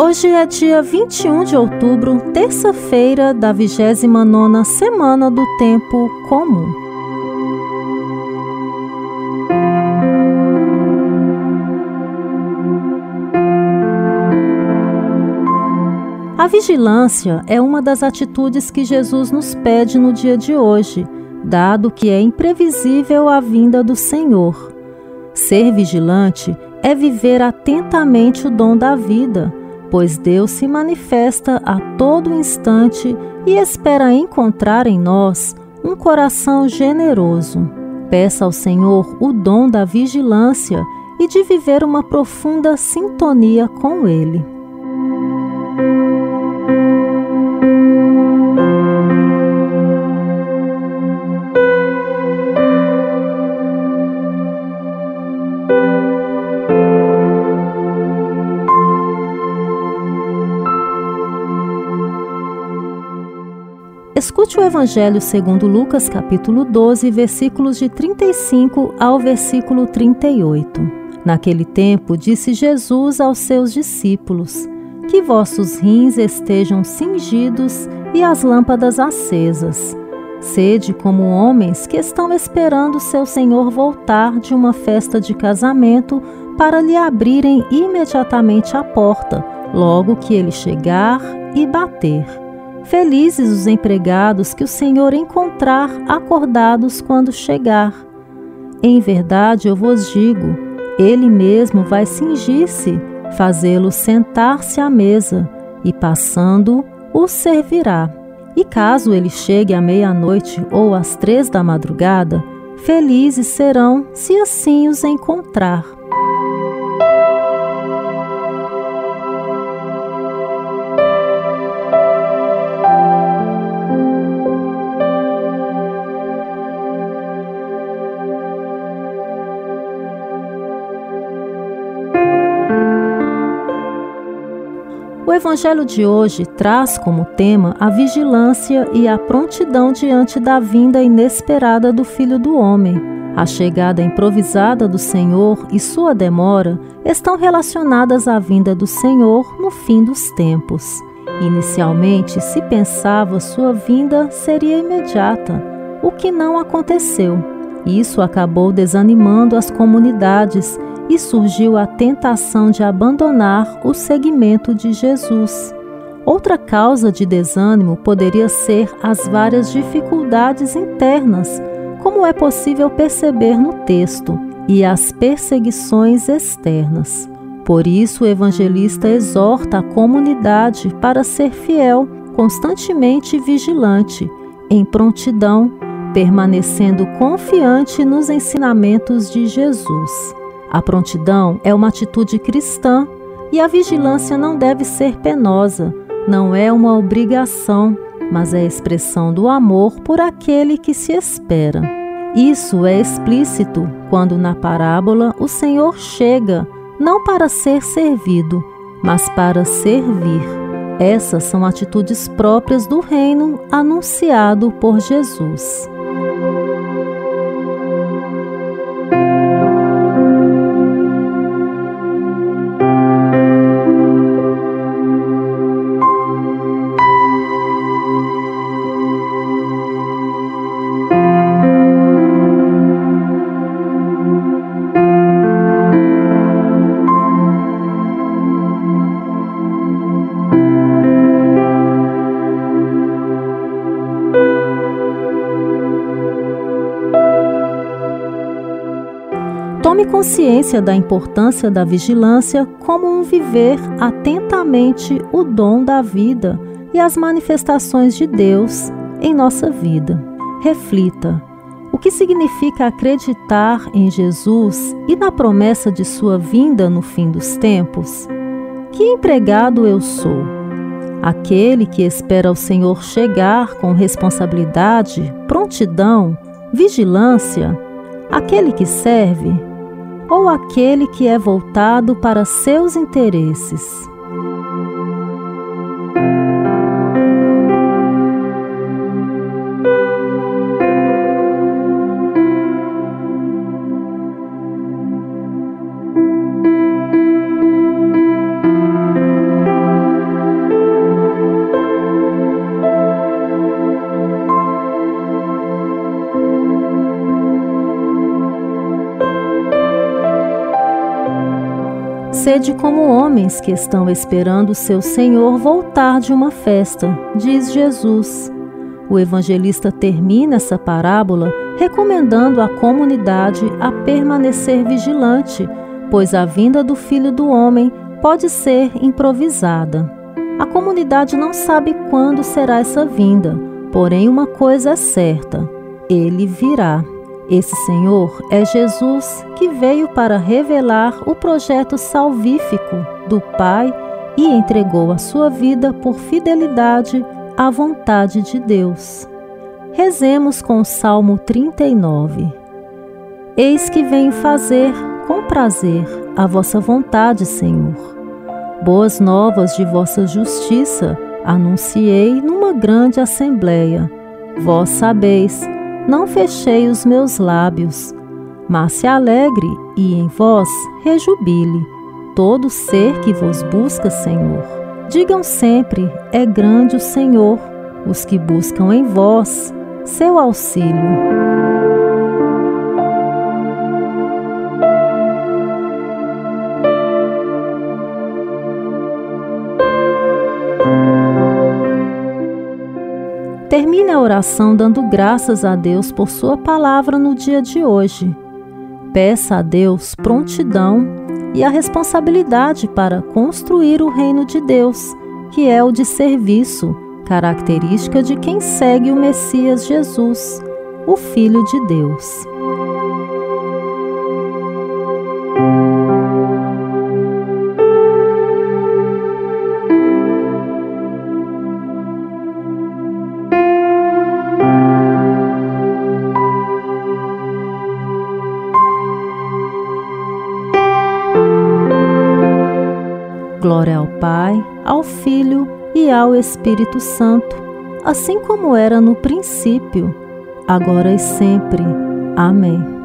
Hoje é dia 21 de outubro, terça-feira da 29ª semana do Tempo Comum. A vigilância é uma das atitudes que Jesus nos pede no dia de hoje, dado que é imprevisível a vinda do Senhor. Ser vigilante é viver atentamente o dom da vida, pois Deus se manifesta a todo instante e espera encontrar em nós um coração generoso. Peça ao Senhor o dom da vigilância e de viver uma profunda sintonia com Ele. Escute o Evangelho segundo Lucas, capítulo 12, versículos de 35 ao versículo 38. Naquele tempo, disse Jesus aos seus discípulos: que vossos rins estejam cingidos e as lâmpadas acesas. Sede como homens que estão esperando seu Senhor voltar de uma festa de casamento para lhe abrirem imediatamente a porta, logo que ele chegar e bater. Felizes os empregados que o Senhor encontrar acordados quando chegar. Em verdade, eu vos digo, ele mesmo vai cingir-se, fazê-lo sentar-se à mesa, e passando, o servirá. E caso ele chegue à meia-noite ou às 3 da madrugada, felizes serão se assim os encontrar. O Evangelho de hoje traz como tema a vigilância e a prontidão diante da vinda inesperada do Filho do Homem. A chegada improvisada do Senhor e sua demora estão relacionadas à vinda do Senhor no fim dos tempos. Inicialmente, se pensava sua vinda seria imediata, o que não aconteceu. Isso acabou desanimando as comunidades e surgiu a tentação de abandonar o seguimento de Jesus. Outra causa de desânimo poderia ser as várias dificuldades internas, como é possível perceber no texto, e as perseguições externas. Por isso, o evangelista exorta a comunidade para ser fiel, constantemente vigilante, em prontidão, permanecendo confiante nos ensinamentos de Jesus. A prontidão é uma atitude cristã e a vigilância não deve ser penosa, não é uma obrigação, mas é a expressão do amor por aquele que se espera. Isso é explícito quando na parábola o Senhor chega, não para ser servido, mas para servir. Essas são atitudes próprias do reino anunciado por Jesus. Tome consciência da importância da vigilância como um viver atentamente o dom da vida e as manifestações de Deus em nossa vida. Reflita: o que significa acreditar em Jesus e na promessa de sua vinda no fim dos tempos? Que empregado eu sou? Aquele que espera o Senhor chegar com responsabilidade, prontidão, vigilância? Aquele que serve? Ou aquele que é voltado para seus interesses? Sede como homens que estão esperando seu Senhor voltar de uma festa, diz Jesus. O evangelista termina essa parábola recomendando à comunidade a permanecer vigilante, pois a vinda do Filho do Homem pode ser improvisada. A comunidade não sabe quando será essa vinda, porém uma coisa é certa: ele virá. Esse Senhor é Jesus, que veio para revelar o projeto salvífico do Pai e entregou a sua vida por fidelidade à vontade de Deus. Rezemos com o Salmo 39. Eis que venho fazer, com prazer, a vossa vontade, Senhor. Boas novas de vossa justiça anunciei numa grande assembleia. Vós sabeis, não fechei os meus lábios, mas se alegre e em vós rejubile todo ser que vos busca, Senhor. Digam sempre, é grande o Senhor, os que buscam em vós seu auxílio. Termine a oração dando graças a Deus por sua palavra no dia de hoje. Peça a Deus prontidão e a responsabilidade para construir o reino de Deus, que é o de serviço, característica de quem segue o Messias Jesus, o Filho de Deus. Glória ao Pai, ao Filho e ao Espírito Santo, assim como era no princípio, agora e sempre. Amém.